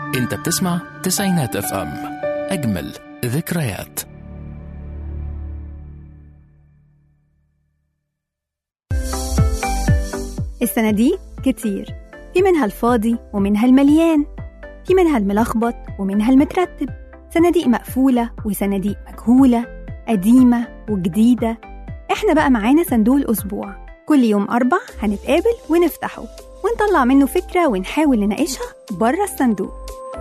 انت بتسمع تسعينات اف ام، اجمل ذكريات. السنة دي كتير، في منها الفاضي ومنها المليان، في منها الملخبط ومنها المترتب، صناديق مقفولة وصناديق مجهولة، قديمة وجديدة. احنا بقى معانا صندوق الأسبوع، كل يوم 4 هنتقابل ونفتحه ونطلع منه فكرة ونحاول نناقشها بره الصندوق.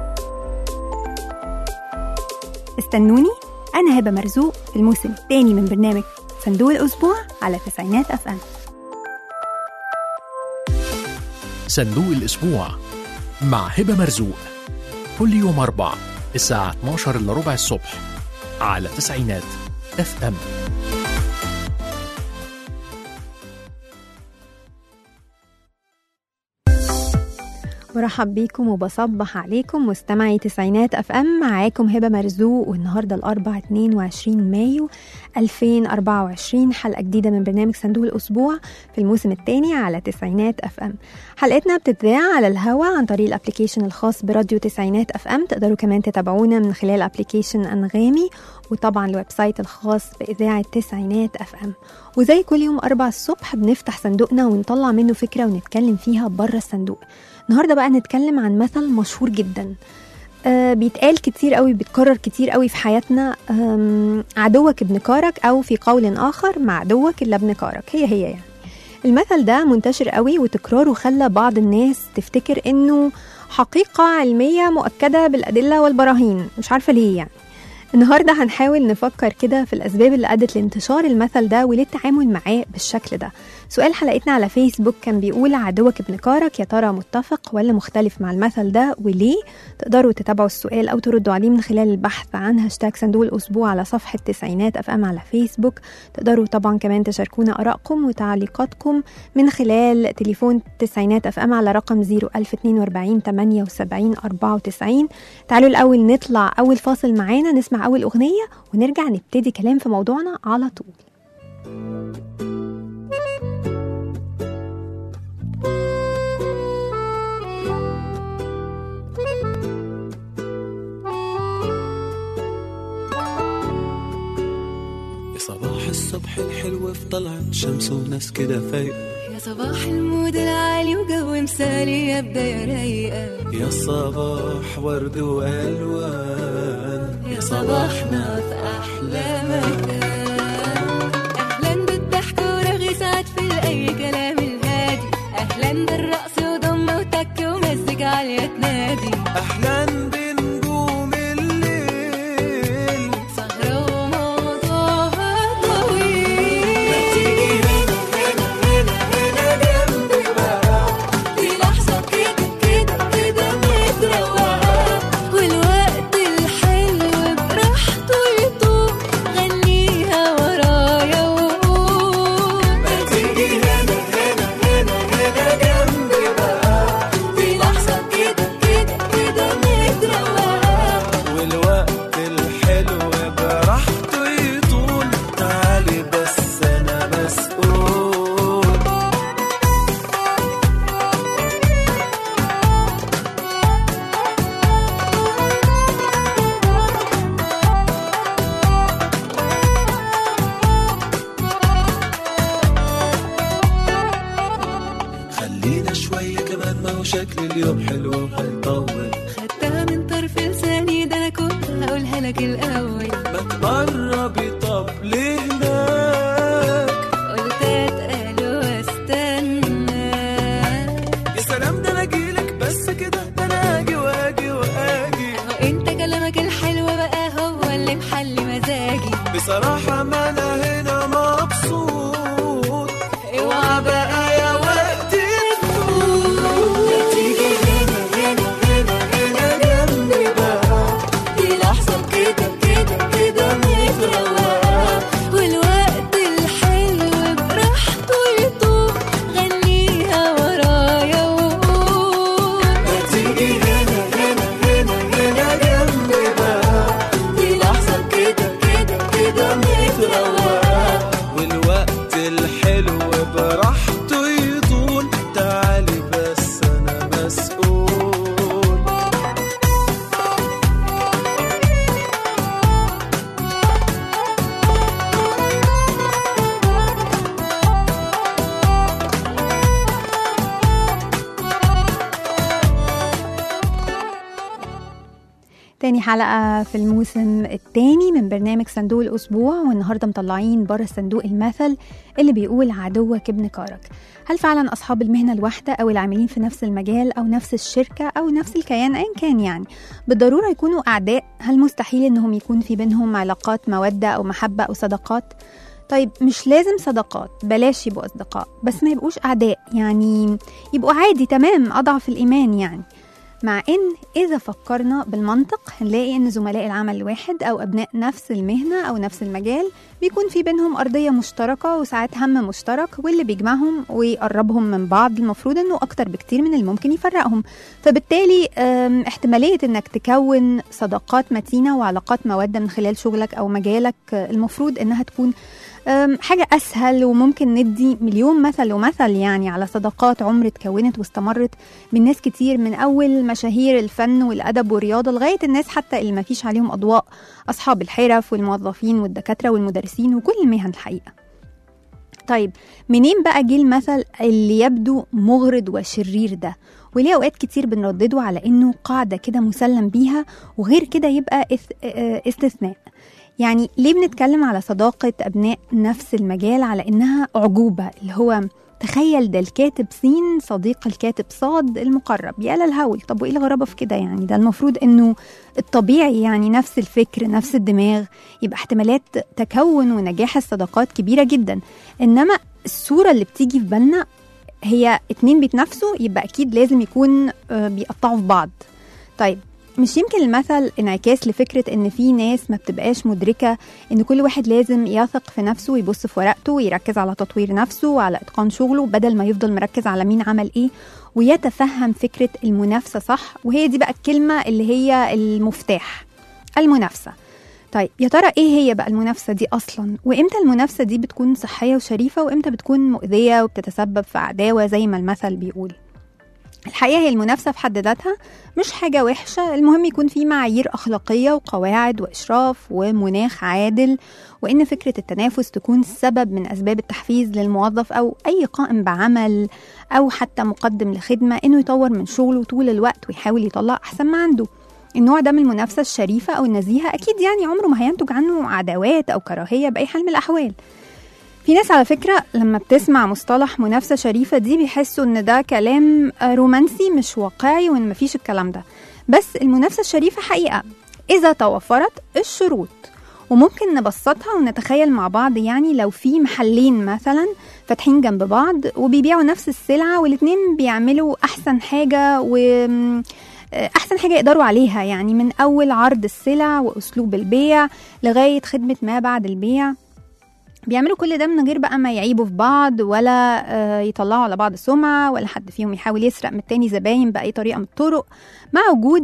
استنوني، أنا هبة مرزوق في الموسم الثاني من برنامج صندوق الأسبوع على تسعينات أف أم. صندوق الأسبوع مع هبة مرزوق، كل يوم 4 الساعة 12:15 الصبح على تسعينات اف ام. مرحب بيكم وبصبح عليكم مستمعي تسعينات اف ام. معاكم هبة مرزوق، والنهارده الاربعاء 22 مايو 2024، حلقة جديدة من برنامج صندوق الأسبوع في الموسم الثاني على تسعينات اف ام. حلقتنا بتتذاع على الهواء عن طريق الابليكيشن الخاص براديو تسعينات اف ام. تقدروا كمان تتابعونا من خلال ابليكيشن أنغامي، وطبعا الويب سايت الخاص بإذاعة تسعينات اف ام. وزي كل يوم 4 الصبح بنفتح صندوقنا ونطلع منه فكرة ونتكلم فيها بره الصندوق. النهاردة بقى نتكلم عن مثل مشهور جدا، بيتقال كتير قوي، بيتكرر كتير قوي في حياتنا. عدوك ابن كارك، أو في قول آخر مع عدوك إلا ابن كارك. هي يعني المثل ده منتشر قوي، وتكراره خلى بعض الناس تفتكر إنه حقيقة علمية مؤكدة بالأدلة والبراهين. مش عارفة ليه يعني. النهاردة هنحاول نفكر كده في الأسباب اللي أدت لانتشار المثل ده وللتعامل معاه بالشكل ده. سؤال حلقتنا على فيسبوك كان بيقول: عدوك ابن كارك، يا ترى متفق ولا مختلف مع المثل ده وليه؟ تقدروا تتابعوا السؤال أو تردوا عليه من خلال البحث عن هاشتاج صندوق الأسبوع على صفحة تسعينات اف ام على فيسبوك. تقدروا طبعا كمان تشاركونا آرائكم وتعليقاتكم من خلال تليفون تسعينات اف ام على رقم 01042 78 94. تعالوا الأول نطلع أول فاصل معانا، نسمع أول أغنية ونرجع نبتدي كلام في موضوعنا على طول. يا صباح الصبح الحلو في طلعت شمس وناس كده فايقة، يا صباح المود العالي وجو مثالي يا بداية رايقة، يا صباح ورد وألوان، يا صباحنا في أحلى مكان. أهلا بالضحك ورغي سعد في الأي كلام الهادي، أهلا بالرقص وضم وتك ومزج عالية تنادي، أهلا بنجوم الليل، سهرة وموضوعها طويل. ما تيجي هنا هنا هنا هنا جنبي بقى، في لحظة كده كده كده متروقة، والوقت الحلو براحته يطوق، غنيها ورايا وقول. ما تيجي هنا هنا هنا هنا جنبي بقى، في لحظة كده كده كده متروقة، والوقت الحلو براحته يطول. تعالي بس أنا مسؤول. خلينا شوية كمان، ما هو شكل اليوم حلو وهيطول. خدتها من طرف لساني، ده أنا كنت هقولها لك الأول، ما تقربي طب لهناك، قلت أتقل واستنى. يا سلام ده انا اجيلك بس كده، ده انا اجي واجي واجي. أهو أنت كلامك الحلو بقى هو اللي محلي مزاجي، بصراحة ما انا هنا مبسوط، اوعى بقى يا وقت ما تيجي هنا هنا هنا هنا جنبي بقى، دي لحظة كده كده كده تاني حلقة في الموسم الثاني من برنامج صندوق الأسبوع، والنهاردة مطلعين بره الصندوق المثل اللي بيقول عدوك ابن كارك. هل فعلا أصحاب المهنة الواحدة أو العاملين في نفس المجال أو نفس الشركة أو نفس الكيان أين كان يعني بالضرورة يكونوا أعداء؟ هل مستحيل أنهم يكون في بينهم علاقات مودة أو محبة أو صداقات؟ طيب مش لازم صداقات، بلاش يبقوا أصدقاء، بس ما يبقوش أعداء، يعني يبقوا عادي تمام أضعف الإيمان يعني. مع إن إذا فكرنا بالمنطق هنلاقي إن زملاء العمل الواحد أو أبناء نفس المهنة أو نفس المجال بيكون في بينهم أرضية مشتركة وساعات هم مشترك، واللي بيجمعهم ويقربهم من بعض المفروض إنه أكتر بكتير من اللي ممكن يفرقهم. فبالتالي احتمالية إنك تكون صداقات متينة وعلاقات مودة من خلال شغلك أو مجالك المفروض إنها تكون حاجة أسهل. وممكن ندي مليون مثل ومثل يعني على صداقات عمر اتكونت واستمرت من ناس كتير، من أول مشاهير الفن والأدب والرياضة لغاية الناس حتى اللي ما فيش عليهم أضواء، أصحاب الحرف والموظفين والدكاترة والمدرسين وكل المهن الحقيقة. طيب منين بقى جه المثل اللي يبدو مغرض وشرير ده؟ وليه أوقات كتير بنردده على إنه قاعدة كده مسلم بيها وغير كده يبقى استثناء؟ يعني ليه بنتكلم على صداقة أبناء نفس المجال على إنها أعجوبة؟ اللي هو تخيل ده الكاتب سين صديق الكاتب صاد المقرب، يا للهول. طب وإيه الغرابة في كده يعني؟ ده المفروض إنه الطبيعي يعني نفس الفكر نفس الدماغ، يبقى احتمالات تكون ونجاح الصداقات كبيرة جدا. إنما الصورة اللي بتيجي في بالنا هي اتنين بيتنافسوا يبقى أكيد لازم يكون بيقطعوا في بعض. طيب مش يمكن المثل انعكاس لفكرة ان في ناس ما بتبقاش مدركة ان كل واحد لازم يثق في نفسه ويبص في ورقته ويركز على تطوير نفسه وعلى اتقان شغله بدل ما يفضل مركز على مين عمل ايه، ويتفهم فكرة المنافسة صح؟ وهي دي بقى الكلمة اللي هي المفتاح، المنافسة. طيب يا ترى ايه هي بقى المنافسة دي اصلا؟ وامتى المنافسة دي بتكون صحية وشريفة وامتى بتكون مؤذية وبتتسبب في عداوة زي ما المثل بيقول؟ الحقيقة هي المنافسة في حد ذاتها مش حاجة وحشة، المهم يكون في معايير أخلاقية وقواعد وإشراف ومناخ عادل، وإن فكرة التنافس تكون سبب من أسباب التحفيز للموظف أو أي قائم بعمل أو حتى مقدم لخدمة إنه يطور من شغله طول الوقت ويحاول يطلع أحسن ما عنده. النوع ده من المنافسة الشريفة أو النزيهة أكيد يعني عمره ما هينتج عنه عداوات أو كراهية بأي حال من الأحوال. في ناس على فكرة لما بتسمع مصطلح منافسة شريفة دي بيحسوا ان ده كلام رومانسي مش واقعي وان مفيش الكلام ده، بس المنافسة الشريفة حقيقة إذا توفرت الشروط. وممكن نبسطها ونتخيل مع بعض يعني لو في محلين مثلا فاتحين جنب بعض وبيبيعوا نفس السلعة والاتنين بيعملوا أحسن حاجة أحسن حاجة يقدروا عليها، يعني من أول عرض السلع وأسلوب البيع لغاية خدمة ما بعد البيع، بيعملوا كل ده من غير بقى ما يعيبوا في بعض ولا يطلعوا على بعض سمعة ولا حد فيهم يحاول يسرق من التاني زباين بأي طريقة من الطرق، مع وجود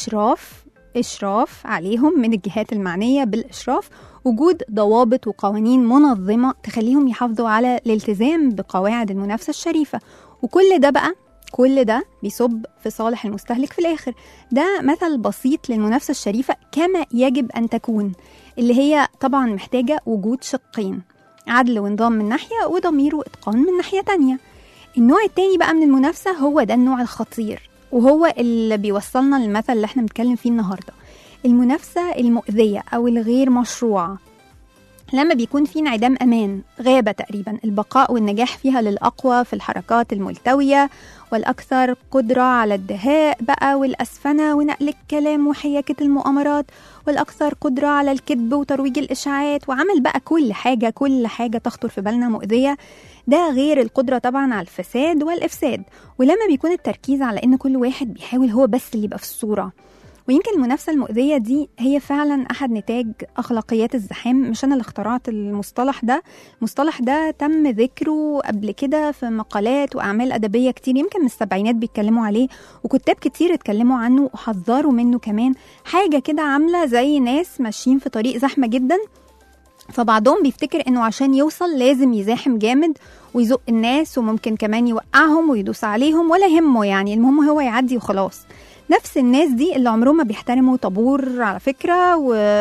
إشراف عليهم من الجهات المعنية بالإشراف، وجود ضوابط وقوانين منظمة تخليهم يحافظوا على الالتزام بقواعد المنافسة الشريفة. وكل ده بيصب في صالح المستهلك في الآخر. ده مثل بسيط للمنافسة الشريفة كما يجب أن تكون، اللي هي طبعا محتاجة وجود شقين، عدل ونظام من ناحية وضمير وإتقان من ناحية تانية. النوع التاني بقى من المنافسة هو ده النوع الخطير، وهو اللي بيوصلنا للمثل اللي احنا بنتكلم فيه النهاردة، المنافسة المؤذية أو الغير مشروعة، لما بيكون في انعدام أمان، غابة تقريبا، البقاء والنجاح فيها للأقوى في الحركات الملتوية والأكثر قدرة على الدهاء بقى والأسفنة ونقل الكلام وحياكة المؤامرات، والأكثر قدرة على الكذب وترويج الإشاعات وعمل بقى كل حاجة تخطر في بالنا مؤذية. ده غير القدرة طبعا على الفساد والإفساد، ولما بيكون التركيز على إن كل واحد بيحاول هو بس اللي يبقى في الصورة. ويمكن المنافسة المؤذية دي هي فعلا أحد نتاج أخلاقيات الزحام. مش أنا اللي اخترعت المصطلح ده تم ذكره قبل كده في مقالات وأعمال أدبية كتير، يمكن من السبعينات بيتكلموا عليه، وكتاب كتير اتكلموا عنه وحذروا منه كمان. حاجة كده عاملة زي ناس ماشيين في طريق زحمة جدا، فبعضهم بيفتكر إنه عشان يوصل لازم يزاحم جامد ويزق الناس وممكن كمان يوقعهم ويدوس عليهم ولا يهمه، يعني المهم هو يعدي وخلاص. نفس الناس دي اللي عمرهم ما بيحترموا طابور على فكرة،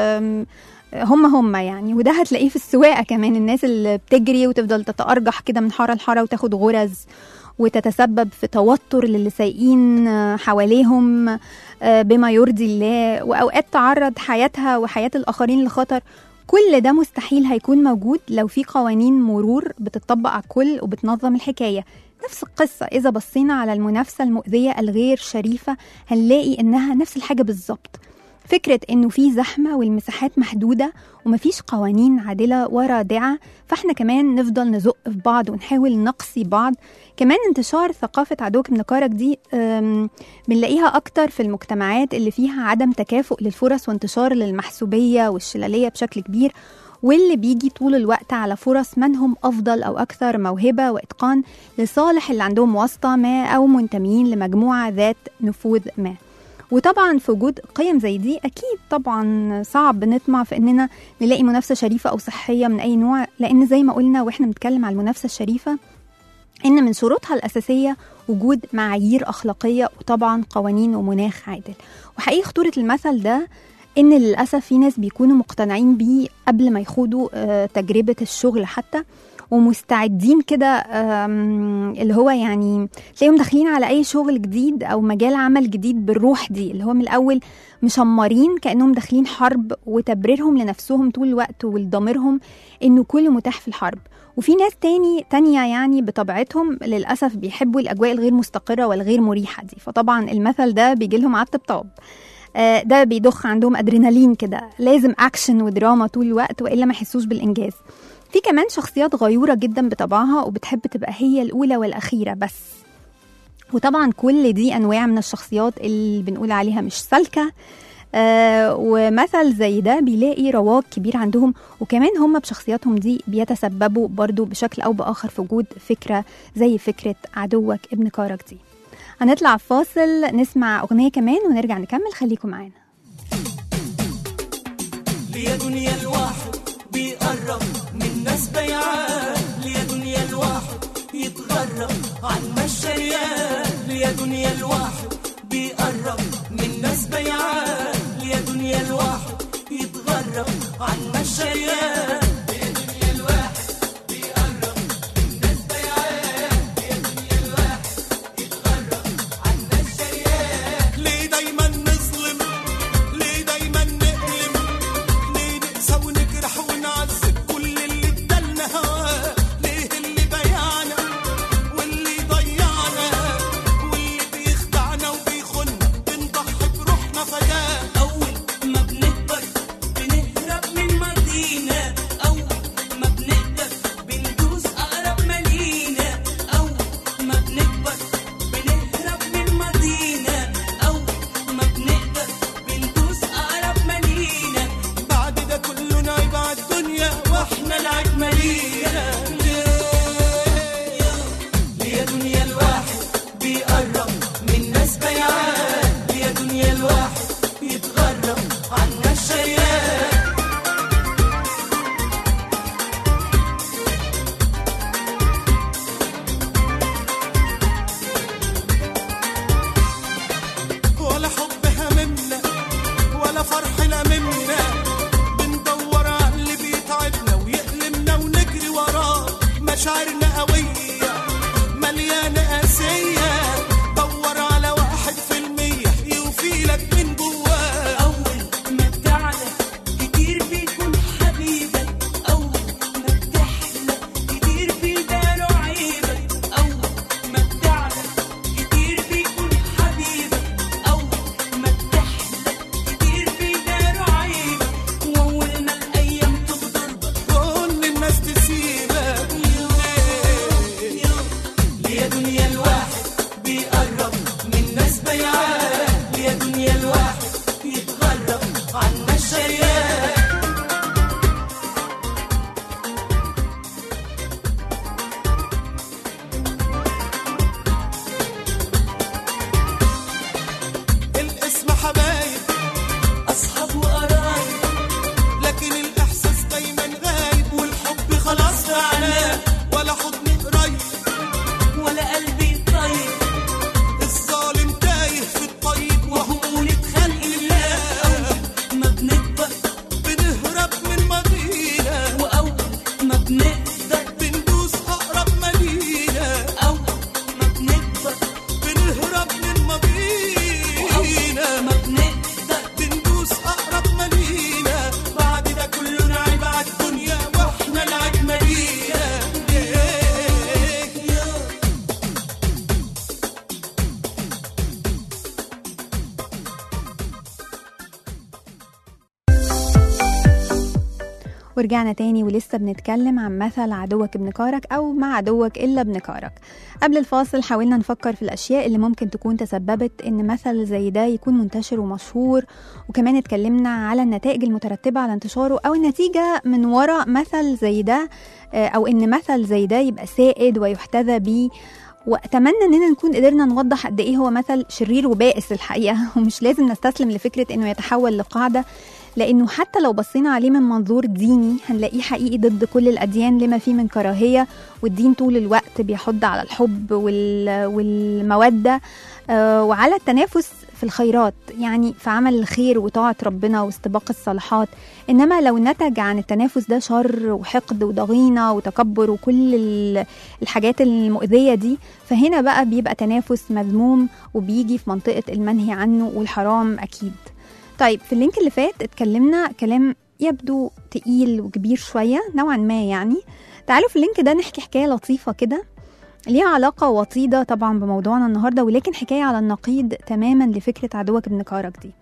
وهم يعني، وده هتلاقيه في السواقة كمان، الناس اللي بتجري وتفضل تتأرجح كده من حارة لحارة وتاخد غرز وتتسبب في توتر للي سايقين حواليهم بما يرضي الله، وأوقات تعرض حياتها وحياة الآخرين لخطر. كل ده مستحيل هيكون موجود لو في قوانين مرور بتطبق على الكل وبتنظم الحكاية. نفس القصة إذا بصينا على المنافسة المؤذية الغير شريفة هنلاقي إنها نفس الحاجة بالظبط. فكرة إنه في زحمة والمساحات محدودة ومفيش قوانين عادلة ورادعة، فإحنا كمان نفضل نزق في بعض ونحاول نقصي بعض. كمان انتشار ثقافة عدوك ابن كارك دي بنلاقيها أكتر في المجتمعات اللي فيها عدم تكافؤ للفرص وانتشار للمحسوبية والشلالية بشكل كبير، واللي بيجي طول الوقت على فرص من هم أفضل أو أكثر موهبة وإتقان لصالح اللي عندهم واسطة ما أو منتمين لمجموعة ذات نفوذ ما. وطبعا في وجود قيم زي دي أكيد طبعا صعب نطمع في إننا نلاقي منافسة شريفة أو صحية من أي نوع، لأن زي ما قلنا وإحنا بنتكلم على المنافسة الشريفة إن من شروطها الأساسية وجود معايير أخلاقية وطبعا قوانين ومناخ عادل. وحقيقي خطورة المثل ده إن للأسف في ناس بيكونوا مقتنعين بيه قبل ما يخوضوا تجربة الشغل حتى، ومستعدين كده اللي هو يعني تلاقيهم داخلين على أي شغل جديد أو مجال عمل جديد بالروح دي، اللي هو من الأول مشمرين كأنهم داخلين حرب، وتبريرهم لنفسهم طول الوقت ولضميرهم إنه كل متاح في الحرب. وفي ناس تانية يعني بطبيعتهم للأسف بيحبوا الأجواء الغير مستقرة والغير مريحة دي، فطبعا المثل ده بيجيلهم على الطبطاب. ده بيضخ عندهم أدرينالين كده، لازم أكشن ودراما طول الوقت وإلا ما يحسوش بالإنجاز. في كمان شخصيات غيورة جدا بطبعها وبتحب تبقى هي الأولى والأخيرة بس. وطبعا كل دي أنواع من الشخصيات اللي بنقول عليها مش سالكة. ومثل زي ده بيلاقي رواج كبير عندهم، وكمان هم بشخصياتهم دي بيتسببوا برضو بشكل أو بآخر في وجود فكرة زي فكرة عدوك ابن كارك دي. هنطلع فاصل نسمع أغنية كمان ونرجع نكمل، خليكم معانا. ليا دنيا الواحد بيقرب من ناس بيعان، ليا دنيا الواحد يتغرب عن مشاريان، ليا دنيا الواحد بيقرب من ناس بيعان، ليا دنيا الواحد يتغرب عن مشاريان. ولا قلبي طيب، الظالم تايه في ورجعنا تاني ولسه بنتكلم عن مثل عدوك ابن كارك أو مع عدوك إلا ابن كارك. قبل الفاصل حاولنا نفكر في الأشياء اللي ممكن تكون تسببت إن مثل زي ده يكون منتشر ومشهور، وكمان اتكلمنا على النتائج المترتبة على انتشاره أو النتيجة من وراء مثل زي ده، أو إن مثل زي ده يبقى سائد ويحتذى بيه. وأتمنى إننا نكون قدرنا نوضح قد إيه هو مثل شرير وبائس الحقيقة، ومش لازم نستسلم لفكرة إنه يتحول لقاعدة، لأنه حتى لو بصينا عليه من منظور ديني هنلاقيه حقيقي ضد كل الأديان لما فيه من كراهية. والدين طول الوقت بيحض على الحب والمودة وعلى التنافس في الخيرات، يعني في عمل الخير وطاعة ربنا واستباق الصالحات. إنما لو نتج عن التنافس ده شر وحقد وضغينة وتكبر وكل الحاجات المؤذية دي، فهنا بقى بيبقى تنافس مذموم وبيجي في منطقة المنهي عنه والحرام أكيد. طيب في اللينك اللي فات اتكلمنا كلام يبدو تقيل وكبير شوية نوعا ما يعني. تعالوا في اللينك ده نحكي حكاية لطيفة كده ليها علاقة وطيدة طبعا بموضوعنا النهاردة، ولكن حكاية على النقيض تماما لفكرة عدوك ابن كارك دي.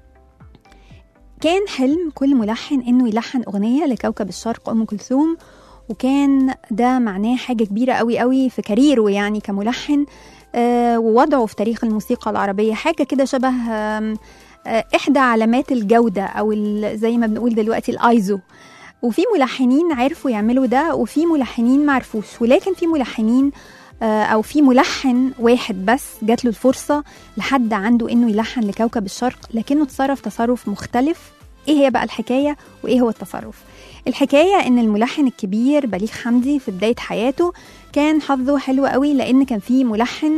كان حلم كل ملحن انه يلحن اغنية لكوكب الشرق ام كلثوم، وكان ده معناه حاجة كبيرة قوي قوي في كاريره يعني كملحن ووضعه في تاريخ الموسيقى العربية، حاجة كده شبه إحدى علامات الجودة أو زي ما بنقول دلوقتي الآيزو. وفي ملحنين عرفوا يعملوا ده وفي ملحنين ما عرفوش، ولكن في ملحنين أو في ملحن واحد بس جات له الفرصة لحد عنده إنه يلحن لكوكب الشرق، لكنه تصرف تصرف مختلف. إيه هي بقى الحكاية وإيه هو التصرف؟ الحكاية إن الملحن الكبير بليغ حمدي في بداية حياته كان حظه حلو قوي، لأن كان فيه ملحن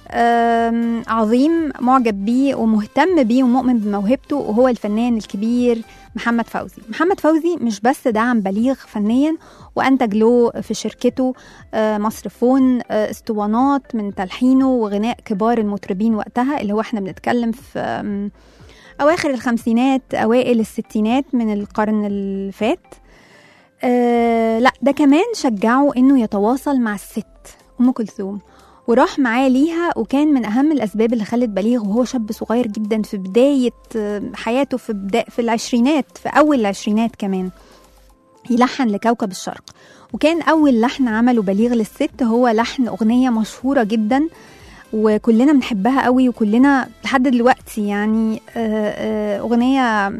عظيم معجب بيه ومهتم بيه ومؤمن بموهبته، وهو الفنان الكبير محمد فوزي. محمد فوزي مش بس دعم بليغ فنيا وأنتج له في شركته مصرفون اسطوانات من تلحينه وغناء كبار المطربين وقتها، اللي هو احنا بنتكلم في أواخر الخمسينات أوائل الستينات من القرن اللي فات. لا ده كمان شجعه إنه يتواصل مع الست أم كلثوم وراح معاه ليها، وكان من أهم الأسباب اللي خلت بليغ وهو شاب صغير جدا في بداية حياته في العشرينات، في أول العشرينات كمان، يلحن لكوكب الشرق. وكان أول لحن عمله بليغ للست هو لحن أغنية مشهورة جدا وكلنا بنحبها قوي، وكلنا لحد دلوقتي يعني أغنية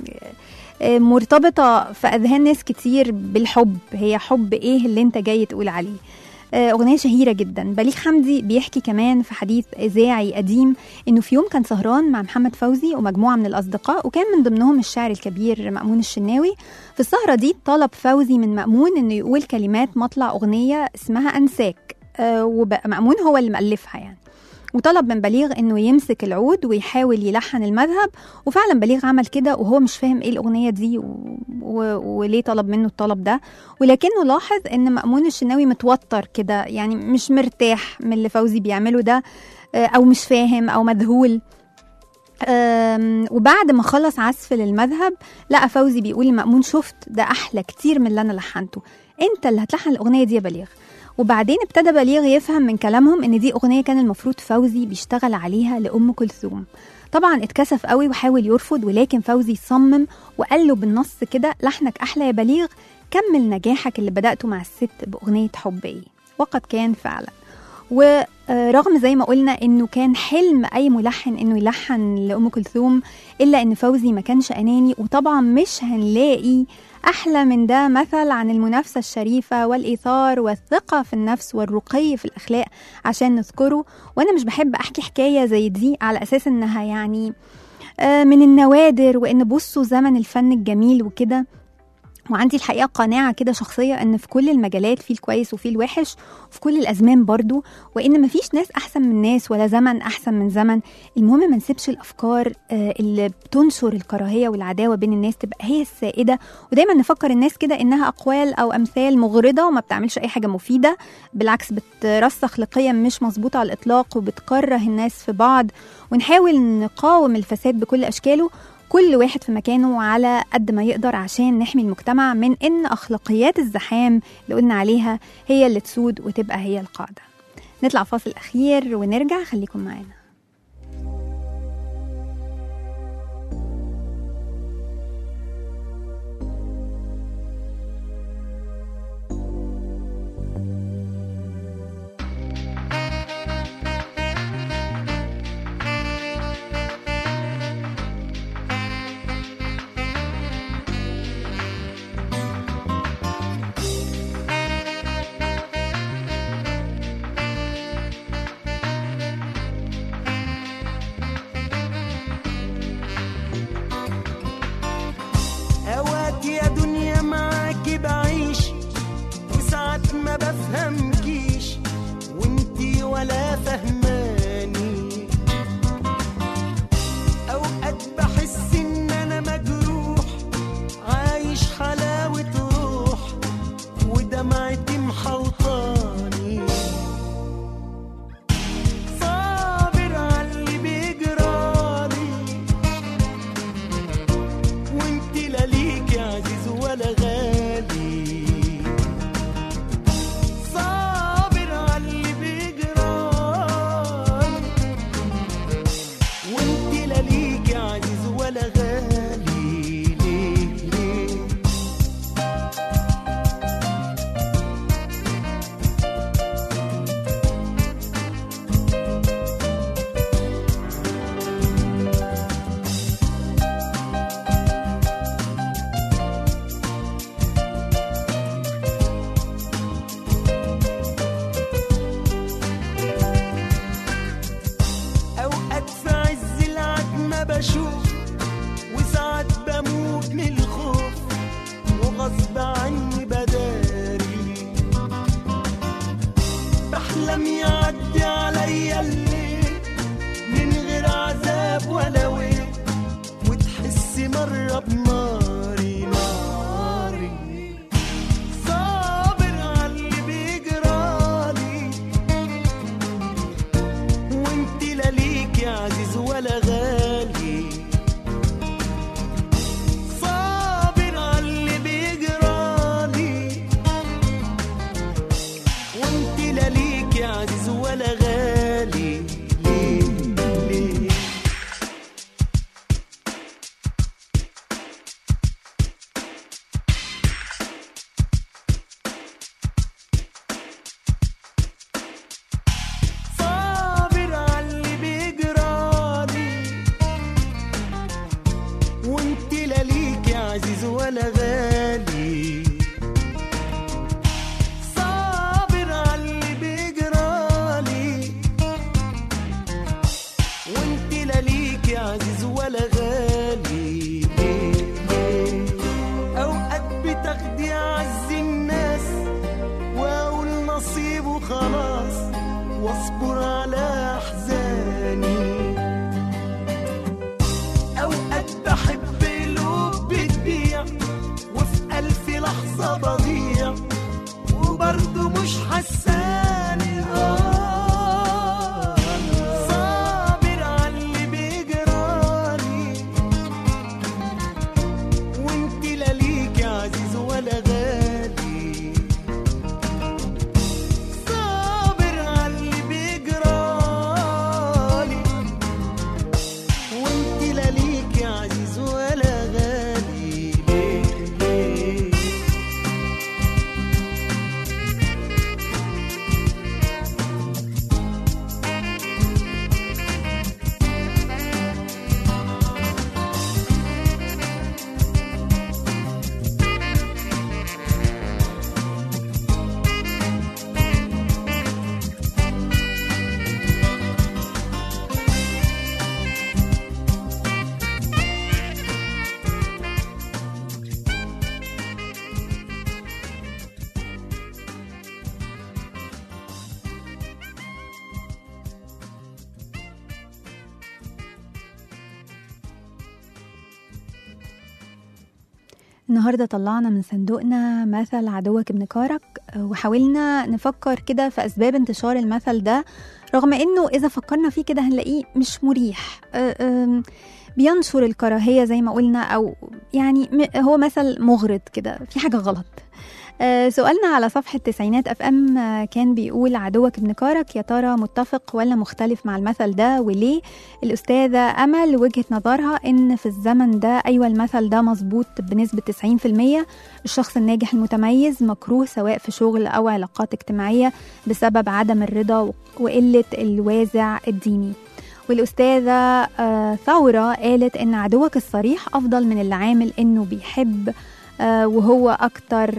مرتبطة في أذهان ناس كتير بالحب. هي حب إيه اللي انت جاي تقول عليه؟ أغنية شهيرة جدا. بليغ حمدي بيحكي كمان في حديث إذاعي قديم إنه في يوم كان سهران مع محمد فوزي ومجموعة من الأصدقاء، وكان من ضمنهم الشاعر الكبير مأمون الشناوي. في السهرة دي طلب فوزي من مأمون إنه يقول كلمات مطلع أغنية اسمها أنساك، ومأمون هو اللي مألفها يعني، وطلب من بليغ انه يمسك العود ويحاول يلحن المذهب. وفعلا بليغ عمل كده وهو مش فاهم ايه الاغنيه دي وليه طلب منه الطلب ده، ولكنه لاحظ ان مأمون الشناوي متوتر كده، يعني مش مرتاح من اللي فوزي بيعمله ده، او مش فاهم او مذهول. وبعد ما خلص عزف للمذهب لقى فوزي بيقول لمأمون شفت ده احلى كتير من اللي انا لحنته، انت اللي هتلحن الاغنيه دي يا بليغ. وبعدين ابتدى بليغ يفهم من كلامهم ان دي اغنيه كان المفروض فوزي بيشتغل عليها لأم كلثوم. طبعا اتكسف قوي وحاول يرفض، ولكن فوزي صمم وقال له بالنص كده لحنك احلى يا بليغ، كمل نجاحك اللي بدأته مع الست بأغنية حب ايه. وقد كان فعلا. ورغم زي ما قلنا انه كان حلم اي ملحن انه يلحن لأم كلثوم، الا ان فوزي ما كانش اناني، وطبعا مش هنلاقي أحلى من ده مثل عن المنافسة الشريفة والإيثار والثقة في النفس والرقي في الأخلاق عشان نذكره. وأنا مش بحب أحكي حكاية زي دي على أساس إنها يعني من النوادر وإن بصوا زمن الفن الجميل وكده، وعندي الحقيقة قناعة كده شخصية ان في كل المجالات في الكويس وفي الوحش وفي كل الأزمان برضو، وان مفيش ناس أحسن من ناس ولا زمن أحسن من زمن. المهم ما نسيبش الأفكار اللي بتنشر الكراهية والعداوة بين الناس تبقى هي السائدة، ودايما نفكر الناس كده انها أقوال أو أمثال مغرضة وما بتعملش أي حاجة مفيدة، بالعكس بترسخ لقيم مش مظبوطة على الإطلاق وبتكره الناس في بعض. ونحاول نقاوم الفساد بكل أشكاله، كل واحد في مكانه على قد ما يقدر عشان نحمي المجتمع من إن أخلاقيات الزحام اللي قلنا عليها هي اللي تسود وتبقى هي القاعدة. نطلع فاصل أخير ونرجع، خليكم معانا. وقرب ناري ناري. صابر عاللي بيجرالي وانت لا ليك يا عزيز ولا غالي. صابر عاللي بيجرالي وانت لا ليك يا عزيز ولا غالي. ليه ليه صابر عاللي بيجرالي وانت لا ليك يا عزيز ولا غالي. صابر عاللي بيجرالي وانت لا ليك يا عزيز ولا غالي. اوقات بتاخدي اعز الناس واقول نصيب وخلاص واصبر على احزاني. اوقات بحب قلوب بتبيع وفي الف لحظه بضيع وبرضه مش حساني. صابر عاللي بيجرالي وانت لا ليك يا عزيز ولا غالي. صابر عاللي بيجرالي وانت لا ليك يا عزيز ولا غالي. ليه ليه النهاردة طلعنا من صندوقنا مثل عدوك ابن كارك، وحاولنا نفكر كده في أسباب انتشار المثل ده، رغم إنه إذا فكرنا فيه كده هنلاقيه مش مريح، بينشر الكراهية زي ما قلنا، أو يعني هو مثل مغرض كده، في حاجة غلط. سؤالنا على صفحة تسعينات FM كان بيقول عدوك ابن كارك، يا ترى متفق ولا مختلف مع المثل ده وليه؟ الأستاذة أمل وجهة نظرها إن في الزمن ده أيوة المثل ده مظبوط بنسبة 90%. الشخص الناجح المتميز مكروه سواء في شغل أو علاقات اجتماعية بسبب عدم الرضا وقلة الوازع الديني. والأستاذة ثورة قالت إن عدوك الصريح أفضل من اللي عامل إنه بيحب وهو أكتر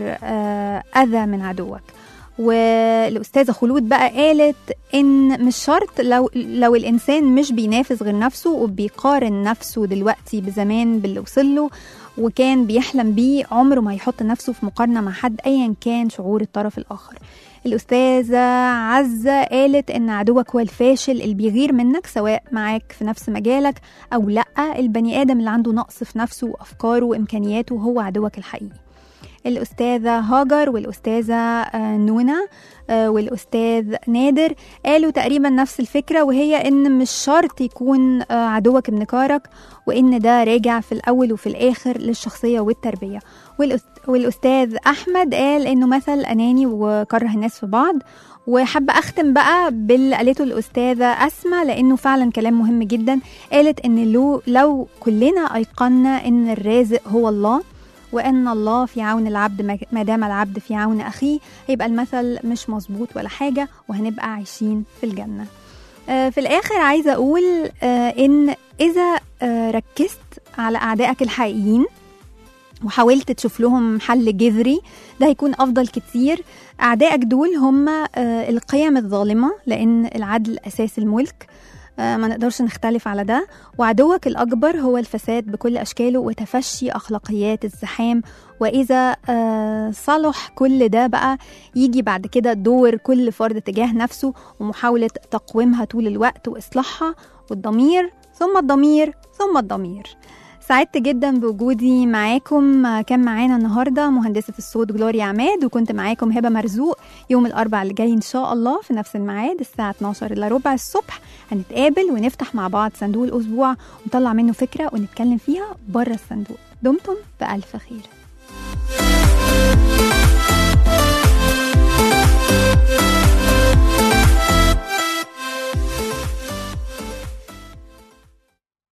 أذى من عدوك. والأستاذة خلود بقى قالت إن مش شرط لو الإنسان مش بينافس غير نفسه وبيقارن نفسه دلوقتي بزمان باللي وصله وكان بيحلم بيه، عمره ما يحط نفسه في مقارنة مع حد أيا كان شعور الطرف الآخر. الأستاذة عزة قالت إن عدوك هو الفاشل اللي بيغير منك سواء معاك في نفس مجالك أو لأ. البني آدم اللي عنده نقص في نفسه وأفكاره وإمكانياته هو عدوك الحقيقي. الأستاذة هاجر والأستاذة نونا والأستاذ نادر قالوا تقريبا نفس الفكرة، وهي إن مش شرط يكون عدوك ابن كارك، وإن ده راجع في الأول وفي الآخر للشخصية والتربية. والأستاذ أحمد قال إنه مثل أناني وكره الناس في بعض. وحابة أختم بقى باللي قالته الأستاذة أسمى لأنه فعلا كلام مهم جدا. قالت إن لو كلنا أيقنا إن الرازق هو الله وأن الله في عون العبد ما دام العبد في عون أخيه، هيبقى المثل مش مظبوط ولا حاجة وهنبقى عايشين في الجنة. في الآخر عايزة أقول إن إذا ركزت على أعدائك الحقيقيين وحاولت تشوف لهم حل جذري ده هيكون أفضل كتير. أعدائك دول هم القيم الظالمة، لأن العدل أساس الملك، ما نقدرش نختلف على ده. وعدوك الأكبر هو الفساد بكل أشكاله وتفشي أخلاقيات الزحام. وإذا صلح كل ده بقى يجي بعد كده دور كل فرد تجاه نفسه ومحاولة تقويمها طول الوقت وإصلاحها، والضمير ثم الضمير ثم الضمير. سعدت جدا بوجودي معاكم. كان معانا النهارده مهندسة الصوت جلوريا عماد، وكنت معاكم هبة مرزوق. يوم الأربعاء اللي جاي إن شاء الله في نفس الميعاد الساعة 12 إلا ربع الصبح هنتقابل ونفتح مع بعض صندوق الأسبوع ونطلع منه فكرة ونتكلم فيها بره الصندوق. دمتم بألف خير.